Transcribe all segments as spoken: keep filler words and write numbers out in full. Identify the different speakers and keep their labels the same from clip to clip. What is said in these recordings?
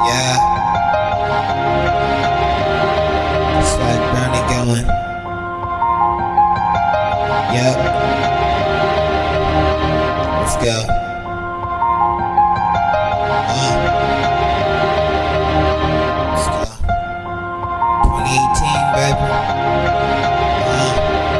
Speaker 1: Yeah. Swag Brownie going. Yep. Let's go. Uh. Let's go. twenty eighteen, baby. Uh.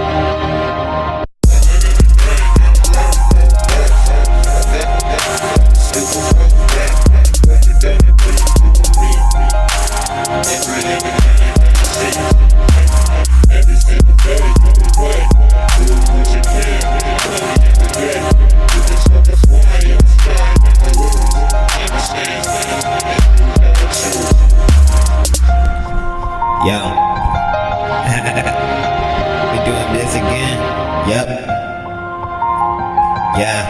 Speaker 1: Yo. We doing this again? Yep. Yeah.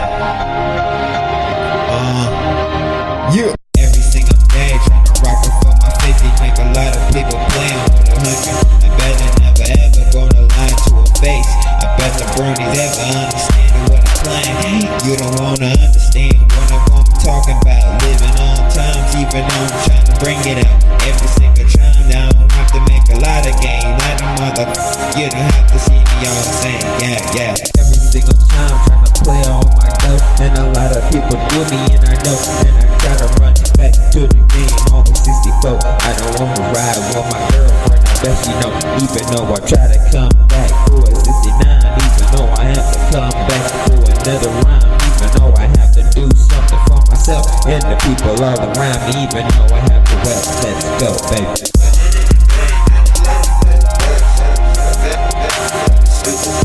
Speaker 1: Uh. Yeah. Every single day trying to rock it for my fifty. Make a lot of people play on the hundred. I bet they never ever gonna lie to a face. I bet the bronies ever understand what I'm playing. You don't wanna understand what I'm talking about. Living on times even though I'm trying to bring it out. Every single time now I don't have to make a lot of gain. Like a mother, you don't have to see me all the same. Yeah, yeah.
Speaker 2: Every single time trying to play on my dough, and a lot of people do me, and I know. And I try to run it back to the game. Almost sixty-four. I don't want to ride with my girlfriend. I bet she know. Even though I try to come back for a sixty-nine, even though I have to come back for another round, even though I have to do something for myself and the people all around me, even though I have to well, let's go, baby.